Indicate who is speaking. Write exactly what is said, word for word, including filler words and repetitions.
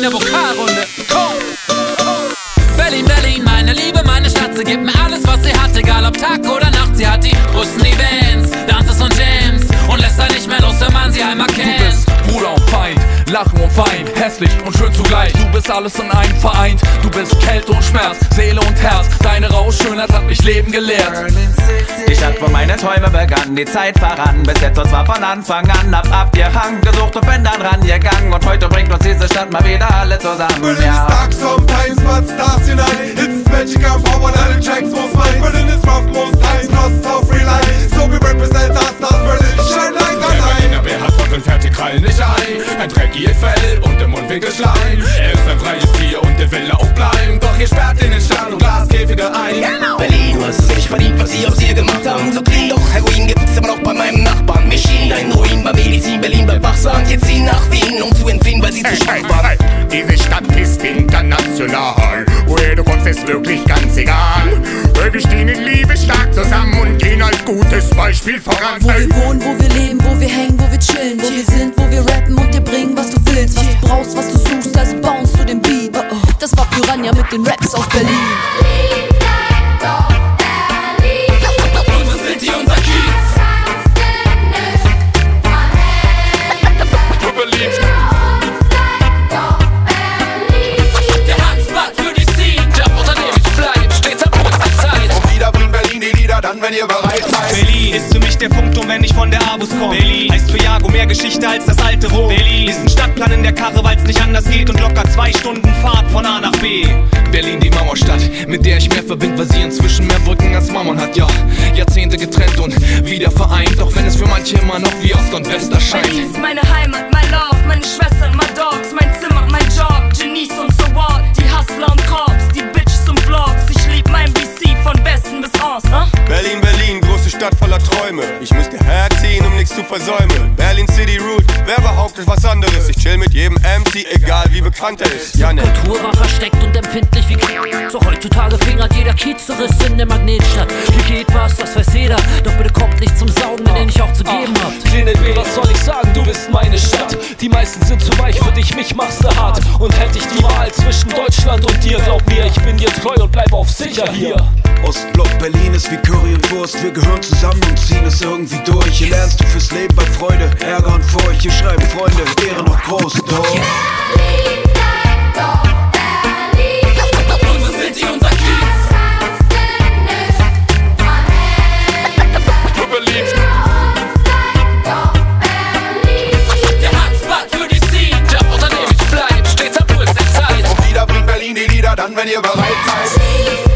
Speaker 1: eine Vokalrunde. Berlin, Berlin, meine Liebe, meine Stadt. Sie gibt mir alles, was sie hat, egal ob Tag oder Nacht. Sie hat die größten Events, Dances und Jams und lässt einen nicht mehr los, wenn man sie einmal kennt.
Speaker 2: Du bist Bruder und Feind, Lachen und Wein, hässlich und schön zugleich. Du bist alles in einem vereint. Du bist Kälte und Schmerz, Seele und Herz. Deine raue Schönheit hat mich Leben gelehrt.
Speaker 3: Die Stadt, wo meine Träume begannen, die Zeit voran. Bis jetzt und zwar von Anfang an, hab abgehangen, gesucht und bin dann rangegangen. Und heute bringt uns diese Stadt mal wieder alle zusammen.
Speaker 4: Berlin
Speaker 3: ja.
Speaker 4: is dark sometimes, but stars unite. It's magic and forward, all the tracks most mine. Berlin is rough most times, plus it's all free life. So we represent us, that's Berlin, shine like a light.
Speaker 5: Der Berliner Bär hat von den Vertikalen nicht ein. Ein dreckiges Fell und im Mundwinkel Schleim. Er ist ein freies Tier und der will auch bleiben. Doch ihr sperrt ihn in Stahl und Glaskäfige ein.
Speaker 6: Genau. Berlin, du hast es nicht verdient, was sie aus dir gemacht haben. So clean, doch Heroin gibt's immer noch bei meinem Nachbarn. Machine, ein Ruin bei Medizin, Berlin bleibt wachsam. Jetzt ziehen nach Wien, um zu entfliehen, weil sie zu schwach waren.
Speaker 5: Diese Stadt ist international. Woher du kommst, ist wirklich ganz egal. Wir stehen in Liebe stark zusammen und gehen als gutes Beispiel voran.
Speaker 7: Wo wir wohnen, wo wir leben, wo wir hängen, wo wir chillen, wo wir sind, wo wir rappen und dir bringen, was du willst. Was du brauchst, was du suchst, als Bounce zu dem Beat. Das war Piranha mit den Raps aus Berlin.
Speaker 1: Unsere City, unser Kiez.
Speaker 2: Du beliebst.
Speaker 1: Der Hotspot für die Scene. Der Unternehmen bleibt stets am Puls der Zeit.
Speaker 4: Und wieder bringt Berlin die Lieder dann, wenn ihr bereit seid.
Speaker 8: Berlin ist für mich der Punktum, wenn ich von der Abus komme. Berlin heißt für Jago mehr Geschichte als das alte Rom. Berlin ist ein Stadtplan in der Karre, weil's nicht anders geht und locker zwei Stunden Fahrt von A nach B.
Speaker 2: Berlin, die Mauerstadt, mit der ich mehr verbinde, weil sie inzwischen mehr Brücken als Mauern hat. Ja, Jahrzehnte getrennt und wieder vereint, auch wenn es für manche immer noch wie Ost und West erscheint.
Speaker 7: Berlin ist meine Heimat, mein Love, meine Schwestern, my Dogs, mein Zimmer, mein Job, Genies und so what, die Hustler und Cops, die Bitches und Blogs. Ich lieb mein B C von Westen bis Ost, ne?
Speaker 4: Berlin, Berlin, große Stadt voller Träume. Ich muss herziehen, um nichts zu versäumen. Berlin City Root, wer behauptet was anderes? Ich chill mit jedem M C, egal wie bekannt er ist. Ja, ne.
Speaker 1: Kultur war versteckt und empfindlich wie Krieg. So heutzutage fingert jeder Kiezeriss in der Magnetstadt. Hier geht was, das weiß jeder. Doch bitte kommt nicht zum Saugen, wenn ihr nicht auch zu geben habt.
Speaker 2: Kleine B, was soll ich sagen, du bist meine Stadt. Die meisten sind zu weich für dich, mich machst du hart. Und hätte ich die Wahl zwischen Deutschland und dir, glaub mir, ich bin dir treu und bleib auf sicher hier.
Speaker 9: Ostblock Berlin ist wie Curry und Wurst. Wir gehören zusammen und ziehen es irgendwie durch. Hier lernst du fürs Leben bei Freude, Ärger und Furcht. Hier schreiben Freunde, wäre noch groß, doch
Speaker 1: Unsere City, unser Kiez.
Speaker 2: Du beliebst.
Speaker 1: Der Hotspot für die Scene. Der Unternehmen bleibt stets am Puls der Zeit.
Speaker 4: Und wieder bringt Berlin die Lieder dann, wenn ihr bereit seid.